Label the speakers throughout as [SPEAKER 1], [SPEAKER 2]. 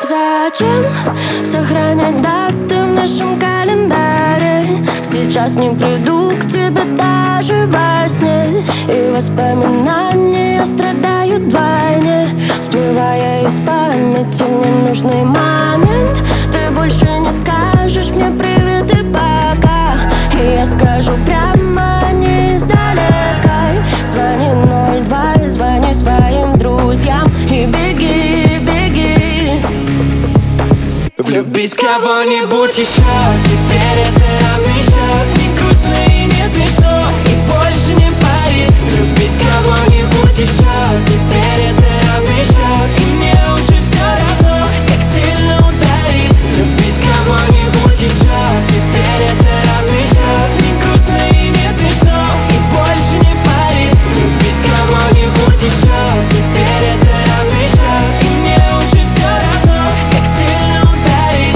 [SPEAKER 1] Зачем сохранять даты в нашем календаре? Сейчас не приду к тебе даже во сне, и воспоминания страдают вдвойне. Всплывая из памяти в ненужный момент, ты больше не скажешь мне привет и пока, и я скажу прямо, не издалека. Звони 02 и звони своим друзьям, и беги, беги.
[SPEAKER 2] Влюбись в кого-нибудь еще, теперь это равный счет. Не грустно и не смешно, и больше не парит. Влюбись в кого-нибудь еще, теперь это равный счет. И мне уже все равно, как сильно ударит. Влюбись в кого-нибудь еще, теперь это равный счет. Не грустно и не смешно, и больше не парит. Влюбись в кого-нибудь еще, теперь это равный счет. И мне уже все равно, как сильно ударит.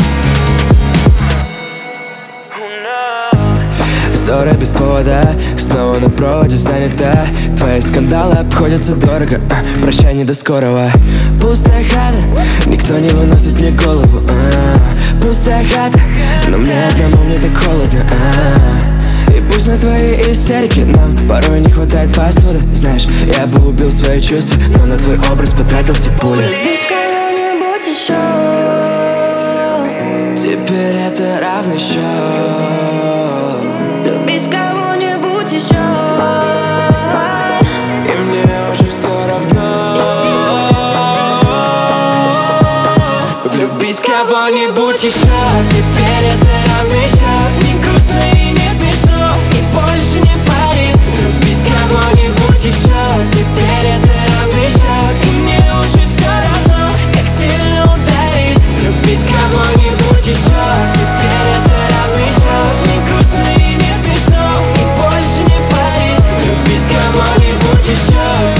[SPEAKER 3] Ссора без повода, снова на проводе занята. Твои скандалы обходятся дорого, прощай, не до скорого. Пустая хата, никто не выносит мне голову. Пустая хата, но мне одному мне так холодно. И пусть на твои истерики нам порой не хватает посуды. Знаешь, я бы убил свои чувства, но на твой образ потратил все пули.
[SPEAKER 1] Влюбись в кого-нибудь еще,
[SPEAKER 3] теперь это равный счет.
[SPEAKER 1] влюбись в кого-нибудь еще,
[SPEAKER 3] И мне уже все равно.
[SPEAKER 2] Влюбись в кого-нибудь еще, теперь это равный счет. Не грустно и не смешно, и больше не парит. Влюбись в кого-нибудь еще, теперь это равный счет. И мне уже все равно, как сильно ударит. Влюбись в кого-нибудь еще, теперь это равный счет. Не грустно и не смешно, и больше не парит. Влюбись в кого-нибудь еще.